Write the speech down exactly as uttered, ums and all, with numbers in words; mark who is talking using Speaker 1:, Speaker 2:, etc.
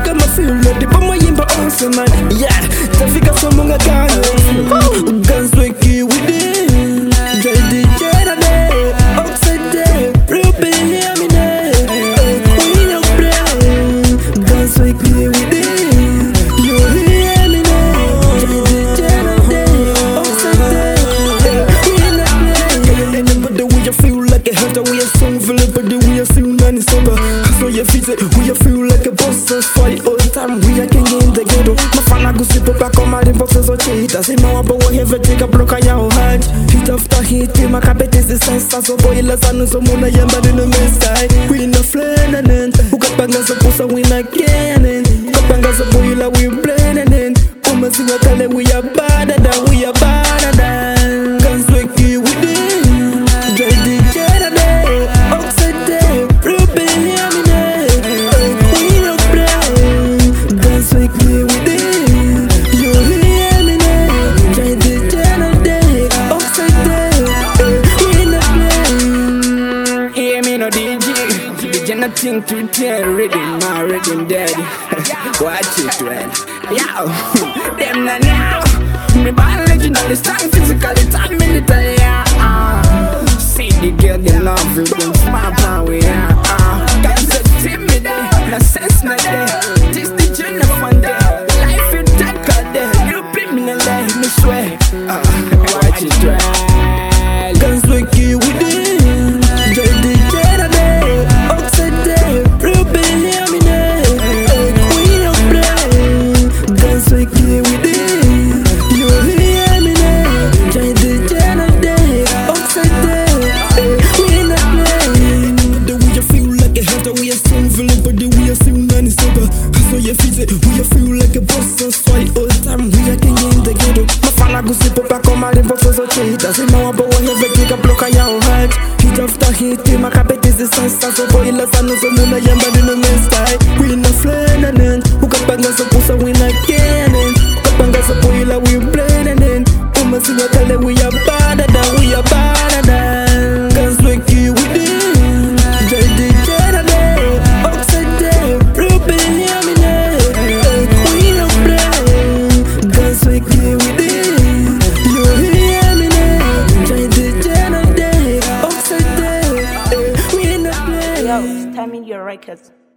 Speaker 1: kama feel ready pa mayimba onse man. Yeah, tafika somo nga kano. Guns wiki within. J D J day, outside day, real be hear me day. We no play. Guns wiki within. You hear me day. J D J day, outside day. We no play. Anybody we you feel like a hunter, we are song for everybody, we are sing none sober. So you feel it, we feel like a boss, fight all the time, we are king in the ghetto. My fan go sit up, come out in boxes or cheat. I say no, but we have a take a block on your heart. Hit after hit, my carpet is the sense, so boy, let's know some moon, I am in the mist. We in the flame and then, who got bangers up, so we not getting. Got bangers up, boy, like we playing and then. Woman, see what tell we are better than we are better than. Guns like you with it. J D J day, outside day, real be hear me day. We no play, dance with me with it. You hear me day, J D J day, outside day, we no play. Hear me no D J, D J nothing to tell, rhythm my rhythm daddy. Watch it when, yo, them na now. Me biological, strong physically, time military, yeah. See the girl, they love it, them smart man we are. Uh, guys are timid, no sense not there. This the journey fun there. Life is dark out there. You beat me in life, me swear. Uh, watch it try. Guns like you with it. J D J day, outside day, real be hear me day. We no play. Guns like you with it. You hear me day. J D J day, outside day. So you feel it, we feel like a boss, so fight all the time, we are king in the ghetto. My fan go sit up, come out in boxes or cheat. I say no, but we have a take a block on your heart. Hit after hit, my carpet is the sense, so boy, let's know some moon, I am in the sky. We in the flame and then, who got bangers up, so we not getting. Who got bangers up, boy, like we playing and then. Woman, see what tell we are better than, we are better than. Guns like you with it. J D J day, outside day, real be hear me.
Speaker 2: Timing your records.